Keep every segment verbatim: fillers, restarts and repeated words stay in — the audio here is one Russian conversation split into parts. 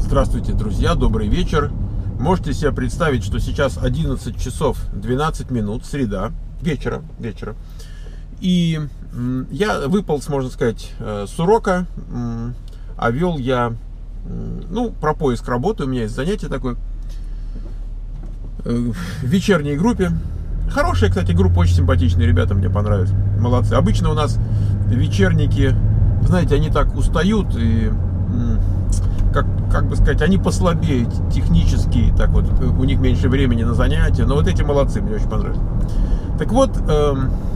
Здравствуйте, друзья, добрый вечер. Можете себе представить, что сейчас одиннадцать часов двенадцать минут, среда, вечера, вечера. И я выполз, можно сказать, с урока, а вел я, ну, про поиск работы, у меня есть занятие такое, в вечерней группе. Хорошая, кстати, группа, очень симпатичные ребята, мне понравились, молодцы. Обычно у нас вечерники, знаете, они так устают и... Как, как бы сказать, они послабее технически, так вот, у них меньше времени на занятия, но вот эти молодцы, мне очень понравились. Так вот, э,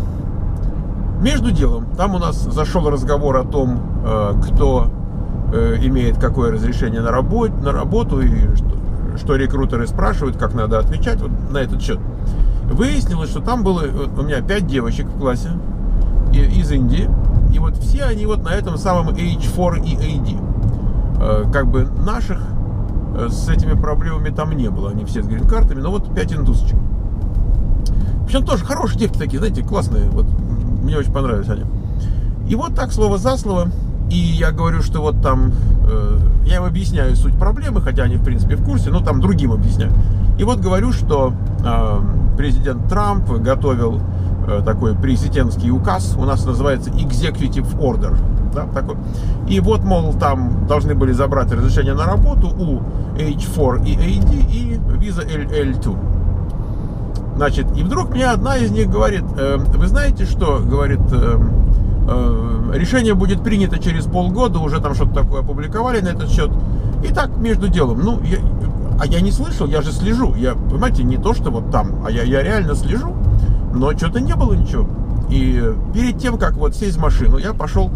между делом, там у нас зашел разговор о том, э, кто э, имеет какое разрешение на, работ, на работу, и что, что рекрутеры спрашивают, как надо отвечать вот на этот счет. Выяснилось, что там было, у меня пять девочек в классе из Индии, и вот все они вот на этом самом эйч фор и эй ди. Как бы наших с этими проблемами там не было, они все с грин-картами, но вот пять индусочек. Причем тоже хорошие девки такие, знаете, классные, вот мне очень понравились они. И вот так слово за слово, и я говорю, что вот там, э, я им объясняю суть проблемы, хотя они в принципе в курсе, но там другим объясняю. И вот говорю, что э, президент Трамп готовил э, такой президентский указ, у нас называется Executive Order. Да, такой. И вот, мол, там должны были забрать разрешение на работу у эйч фор и эй ди и виза эл эл два. Значит, и вдруг мне одна из них говорит, э, вы знаете что, говорит, э, э, решение будет принято через полгода, уже там что-то такое опубликовали на этот счет. И так между делом, ну, я, а я не слышал, я же слежу, я, понимаете, не то, что вот там, а я, я реально слежу, но что-то не было ничего. И перед тем, как вот сесть в машину, я пошел,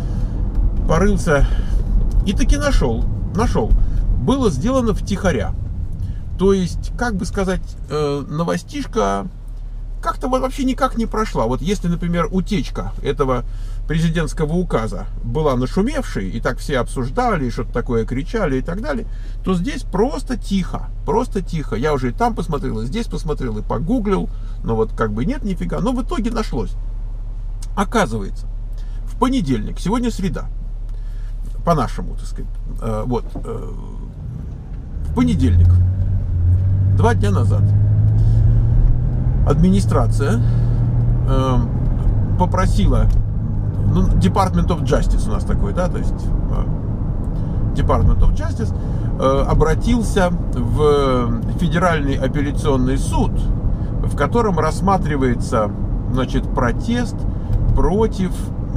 порылся и таки нашел, нашел. Было сделано втихаря. То есть, как бы сказать, э, новостишка как-то вот вообще никак не прошла. Вот если, например, утечка этого президентского указа была нашумевшей, и так все обсуждали, и что-то такое кричали и так далее, то здесь просто тихо, просто тихо. Я уже и там посмотрел, и здесь посмотрел, и погуглил, но вот как бы нет нифига, но в итоге нашлось. Оказывается, в понедельник, сегодня среда, по-нашему, так сказать, э, вот, э, в понедельник, два дня назад, администрация э, попросила, ну, Department of Justice у нас такой, да, то есть э, Department of Justice э, обратился в Федеральный апелляционный суд, в котором рассматривается, значит, протест против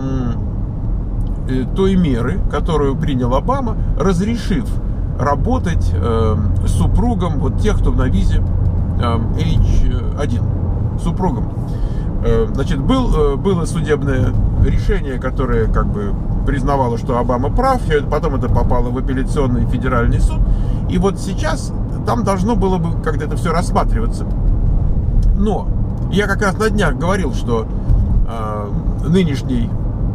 той меры, которую принял Обама, разрешив работать э, супругам вот тех, кто на визе э, эйч один, супругам. Э, значит, был, э, было судебное решение, которое как бы признавало, что Обама прав, потом это попало в апелляционный федеральный суд, и вот сейчас там должно было бы как-то это все рассматриваться. Но я как раз на днях говорил, что э, нынешний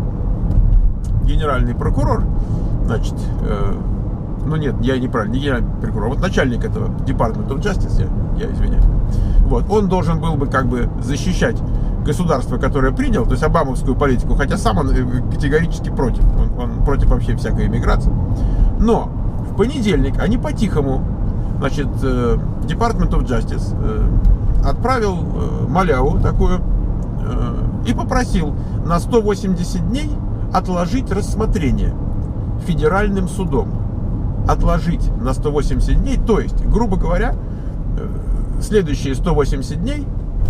генеральный прокурор, значит, э, ну нет, я неправильно, не генеральный прокурор, вот начальник этого Department of Justice, я, я извиняюсь, вот, он должен был бы как бы защищать государство, которое принял, то есть обамовскую политику, хотя сам он категорически против, он, он против вообще всякой иммиграции. Но в понедельник они по-тихому, значит, э, Department of Justice э, отправил э, маляву такую э, и попросил на сто восемьдесят дней отложить рассмотрение федеральным судом. Отложить на сто восемьдесят дней, то есть, грубо говоря, следующие сто восемьдесят дней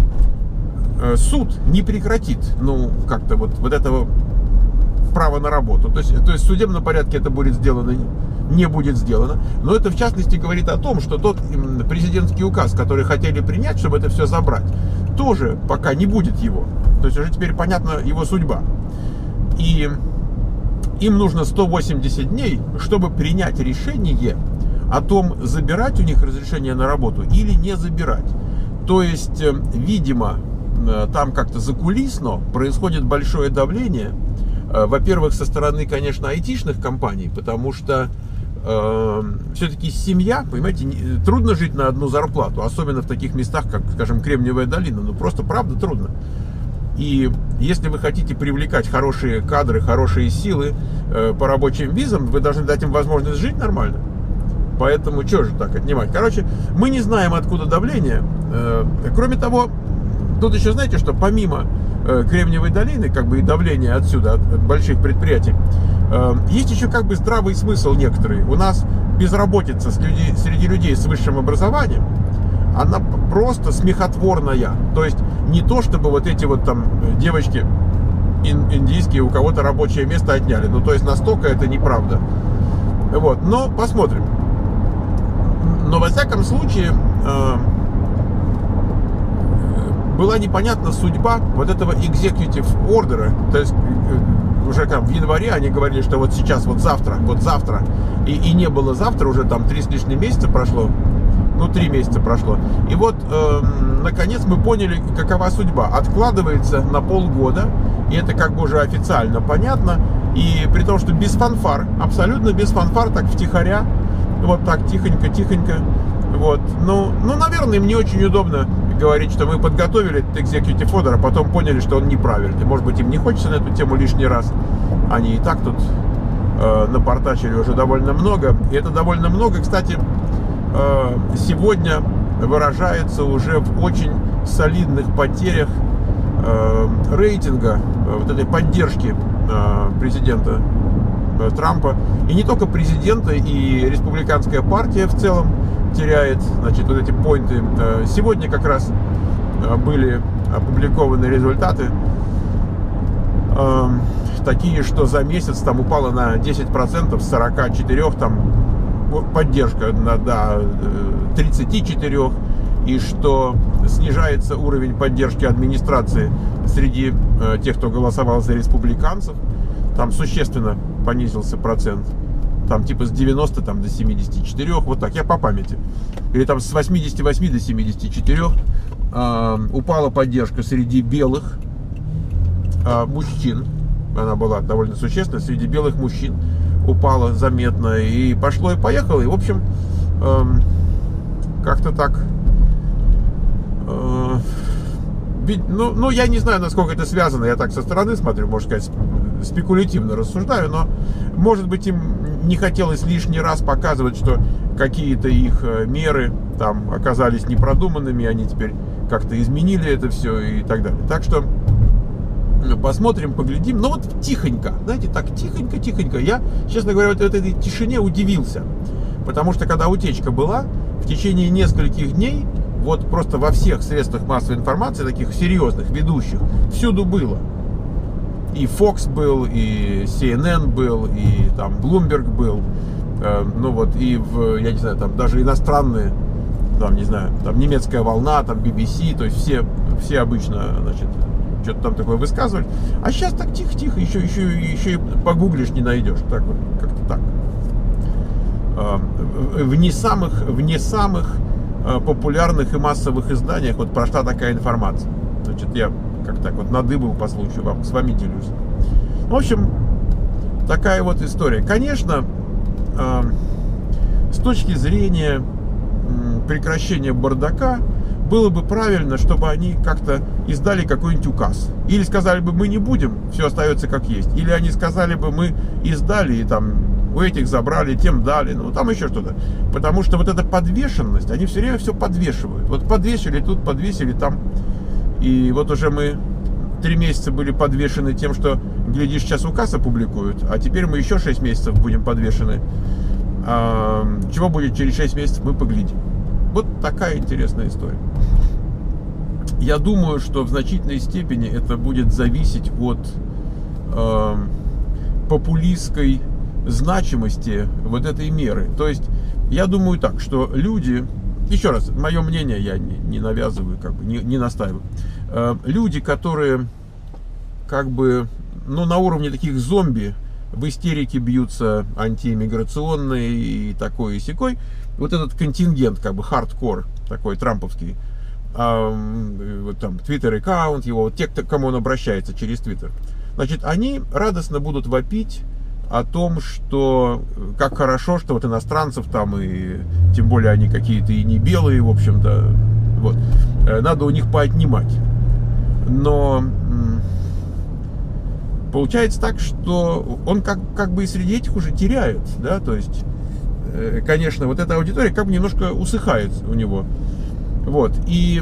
суд не прекратит, ну, как-то вот, вот этого права на работу. То есть, то есть в судебном порядке это будет сделано, не будет сделано. Но это, в частности, говорит о том, что тот президентский указ, который хотели принять, чтобы это все забрать, тоже пока не будет его. То есть уже теперь понятна его судьба. И им нужно сто восемьдесят дней, чтобы принять решение о том, забирать у них разрешение на работу или не забирать. То есть, видимо, там как-то закулисно происходит большое давление. Во-первых, со стороны, конечно, айтишных компаний, потому что э, все-таки семья, понимаете, трудно жить на одну зарплату, особенно в таких местах, как, скажем, Кремниевая долина. Ну, просто, правда, трудно. И если вы хотите привлекать хорошие кадры, хорошие силы э, по рабочим визам, вы должны дать им возможность жить нормально. Поэтому что же так отнимать? Короче, мы не знаем, откуда давление. Кроме того, тут еще знаете, что помимо Кремниевой долины, как бы и давления отсюда, от, от больших предприятий, есть еще как бы здравый смысл некоторый. У нас безработица среди, среди людей с высшим образованием, она просто смехотворная. То есть не то, чтобы вот эти вот там девочки индийские у кого-то рабочее место отняли. Ну, то есть настолько это неправда. Вот, но посмотрим. Но во всяком случае э, была непонятна судьба вот этого executive order. То есть э, уже там в январе они говорили, что вот сейчас, вот завтра, вот завтра. И, и не было завтра, уже там три с лишним месяца прошло. Ну, три месяца прошло. И вот, э, наконец, мы поняли, какова судьба. Откладывается на полгода. И это как бы уже официально понятно. И при том, что без фанфар, абсолютно без фанфар, так втихаря, вот так тихонько-тихонько. Вот. Ну, ну, наверное, им не очень удобно говорить, что мы подготовили этот executive order, а потом поняли, что он неправильный. Может быть, им не хочется на эту тему лишний раз. Они и так тут э, напортачили уже довольно много. И это довольно много, кстати, э, сегодня выражается уже в очень солидных потерях э, рейтинга, э, вот этой поддержки э, президента э, Трампа. И не только президента, и республиканская партия в целом теряет, значит, вот эти поинты. Э, сегодня как раз э, были опубликованы результаты, э, такие, что за месяц там упала на десять процентов с сорока четырёх, там поддержка на, до тридцати четырёх, и что снижается уровень поддержки администрации среди э, тех, кто голосовал за республиканцев. Там существенно понизился процент. Там типа с девяноста там, до семидесяти четырёх, вот так, я по памяти. Или там с восьмидесяти восьми до семидесяти четырёх. Э, упала поддержка среди белых э, мужчин. Она была довольно существенна. Среди белых мужчин упала заметно. И пошло и поехало. И, в общем, э, как-то так... Э, ну, ну, я не знаю, насколько это связано. Я так со стороны смотрю, можно сказать, спекулятивно рассуждаю. Но, может быть, им не хотелось лишний раз показывать, что какие-то их меры там оказались непродуманными. Они теперь как-то изменили это все и так далее. Так что... посмотрим, поглядим. Но вот тихонько, знаете, так тихонько-тихонько. Я, честно говоря, вот в этой тишине удивился. Потому что, когда утечка была, в течение нескольких дней, вот просто во всех средствах массовой информации, таких серьезных, ведущих, всюду было. И Fox был, и си эн эн был, и там Bloomberg был. Э, ну вот, и в, я не знаю, там даже иностранные, там, не знаю, там немецкая волна, там би би си, то есть все, все обычно, значит, что-то там такое высказывали. А сейчас так тихо-тихо, еще, еще, еще и погуглишь, не найдешь. Так вот, как-то так. В не самых, в не самых популярных и массовых изданиях вот прошла такая информация. Значит, я как так вот надыбал по случаю, вам, с вами делюсь. В общем, такая вот история. Конечно, с точки зрения прекращения бардака, было бы правильно, чтобы они как-то издали какой-нибудь указ. Или сказали бы, мы не будем, все остается как есть. Или они сказали бы, мы издали, и там у этих забрали, тем дали, ну там еще что-то. Потому что вот эта подвешенность, они все время все подвешивают. Вот подвесили тут, подвесили там. И вот уже мы три месяца были подвешены тем, что, глядишь, сейчас указ опубликуют, а теперь мы еще шесть месяцев будем подвешены. А, чего будет через шесть месяцев, мы поглядим. Вот такая интересная история. Я думаю, что в значительной степени это будет зависеть от э, популистской значимости вот этой меры. То есть, я думаю так, что люди, еще раз, мое мнение я не, не навязываю, как бы, не, не настаиваю. Э, люди, которые как бы, ну, на уровне таких зомби, в истерике бьются антииммиграционные и такой и сякой, вот этот контингент, как бы хардкор такой трамповский, а, вот там твиттер-аккаунт его, вот те, к кому он обращается через твиттер, значит, они радостно будут вопить о том, что как хорошо, что вот иностранцев там, и тем более они какие-то и не белые, в общем-то, вот, надо у них поотнимать. Но получается так, что он как, как бы и среди этих уже теряет, да, то есть конечно, вот эта аудитория как бы немножко усыхает у него. Вот. И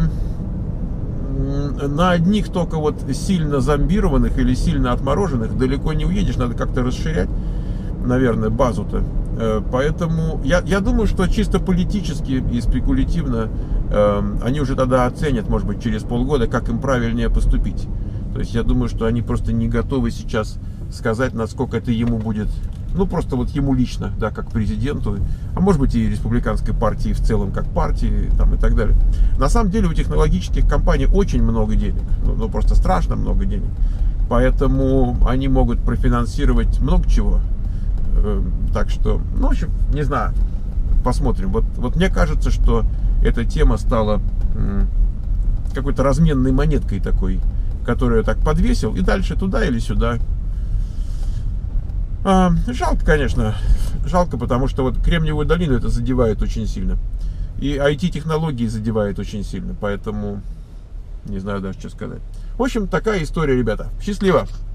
на одних только вот сильно зомбированных или сильно отмороженных далеко не уедешь, надо как-то расширять, наверное, базу-то. Поэтому я, я думаю, что чисто политически и спекулятивно э, они уже тогда оценят, может быть, через полгода, как им правильнее поступить. То есть я думаю, что они просто не готовы сейчас сказать, насколько это ему будет, ну просто вот ему лично, да, как президенту, а может быть и республиканской партии в целом, как партии, там и так далее. На самом деле у технологических компаний очень много денег, ну, ну просто страшно много денег, поэтому они могут профинансировать много чего. Так что, ну, в общем, не знаю, посмотрим. Вот, вот мне кажется, что эта тема стала какой-то разменной монеткой такой, которую я так подвесил, и дальше туда или сюда. А, жалко, конечно, жалко, потому что вот Кремниевую долину это задевает очень сильно. И ай ти-технологии задевает очень сильно, поэтому не знаю даже, что сказать. В общем, такая история, ребята. Счастливо!